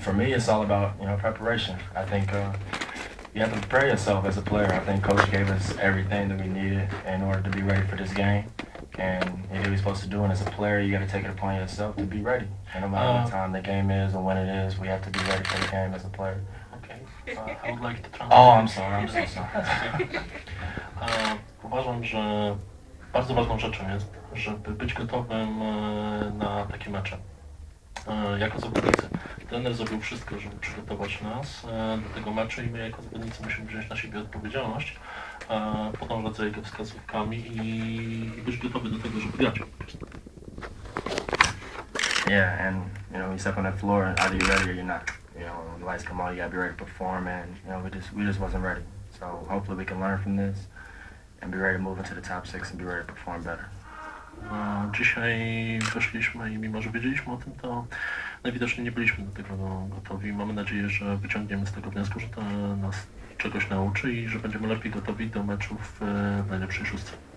for me, it's all about preparation. I think you have to prepare yourself as a player. I think Coach gave us everything that we needed in order to be ready for this game, and he did what he's supposed to do. And as a player, you got to take it upon yourself to be ready. And no matter what time the game is or when it is, we have to be ready for the game as a player. Okay. I would like to translate. Oh, I'm sorry. I'm so sorry. Uważam, że bardzo ważną rzeczą jest, żeby być gotowym na takie mecze. Jako zawodnicy. Trener zrobił wszystko, żeby przygotować nas do tego meczu i my jako zawodnicy musimy wziąć na siebie odpowiedzialność, podążać za jego wskazówkami i być gotowi do tego, żeby grać. Yeah, and you step on that floor, and either you're ready or you're not. When the lights come on, you gotta be ready to perform, and we just wasn't ready. So hopefully we can learn from this and be ready to move into the top 6 and be ready to perform better. Dzisiaj weszliśmy i mimo, że wiedzieliśmy o tym, to najwidoczniej nie byliśmy do tego gotowi. Mamy nadzieję, że wyciągniemy z tego wniosku, że to nas czegoś nauczy i że będziemy lepiej gotowi do meczów w najlepszej szóstce.